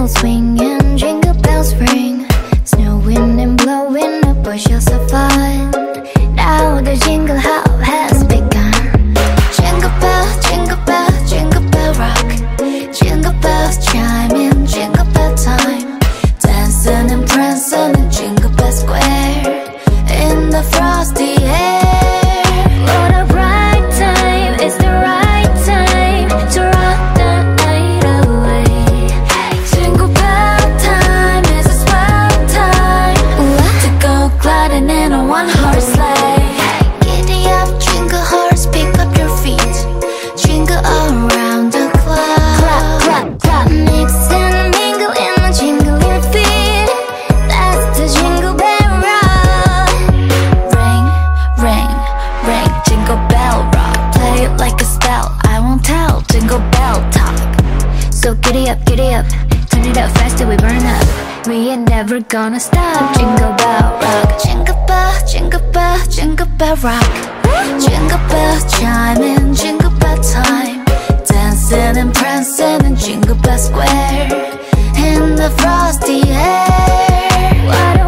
bells swinging, jingle bells ring, snowing and blowing up bushels of fun. Now the jingle hop has begun. Jingle bell, jingle bell rock. Jingle bells chiming, jingle bell time. Dancing and prancing in Jingle Bell Square, in the frosty air. What a bright time, it's the right time to rock the night away. Jingle bell time is a swell time to go gliding in a one-horse sleigh. Giddy up, jingle horse, pick up your feet, jingle around the clock. Clap, clap, clap. Mix and mingle in the jingle your feet. That's the Jingle Bell Rock. Ring, ring, ring, jingle bell rock. Play it like a spell, I won't tell. Jingle bell talk. So giddy up, turn it up fast till we burn up. We ain't never gonna stop. Jingle bell rock. Jingle bell rock. Jingle bells chiming, jingle bell time. Dancing and prancing in Jingle Bell Square, in the frosty air. What a